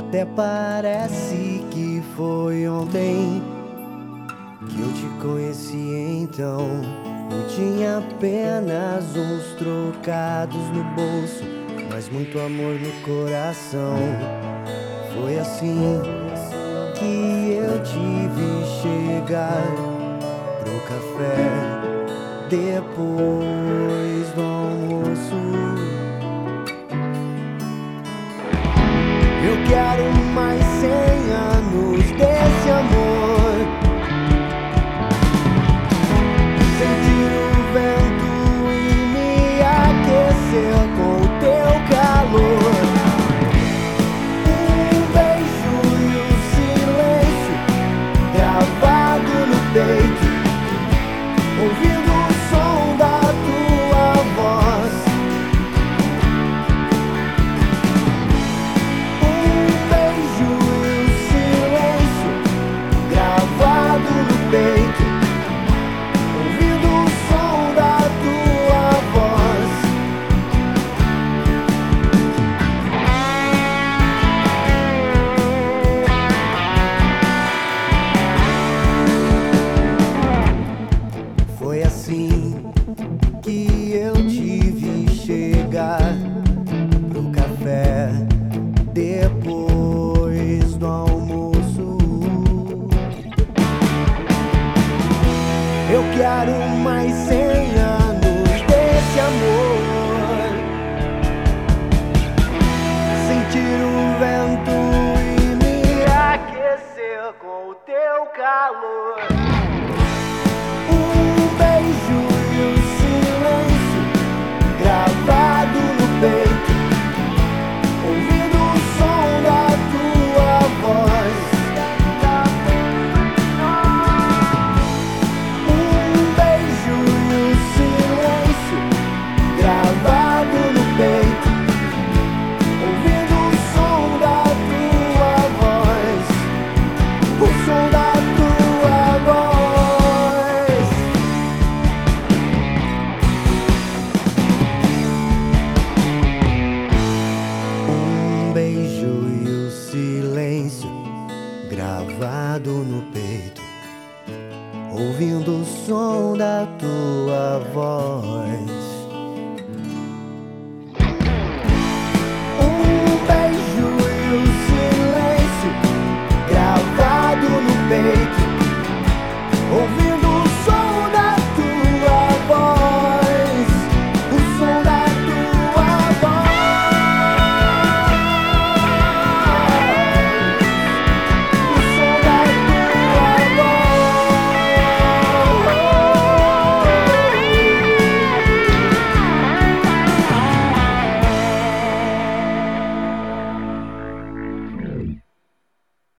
Até parece que foi ontem que eu te conheci, então eu tinha apenas uns trocados no bolso, mas muito amor no coração. Foi assim que eu te vi chegar pro café depois do almoço. Eu quero mais 100 anos desse amor, sentir o vento e me aquecer com o teu calor. Um beijo e o silêncio gravado no peito, ouvindo o som da tua voz. Um beijo e o silêncio gravado no peito, ouvindo o som da tua voz. Foi assim que eu te vi chegar pro café depois do almoço. Eu quero mais 100 anos desse amor, sentir o vento e me aquecer com o teu calor.